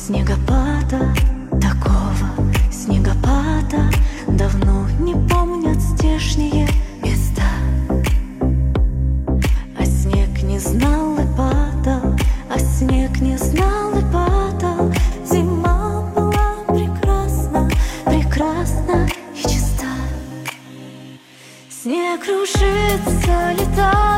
Снегопада, такого снегопада давно не помнят здешние места. А снег не знал и падал, а снег не знал и падал. Зима была прекрасна, прекрасна и чиста. Снег кружится, летает.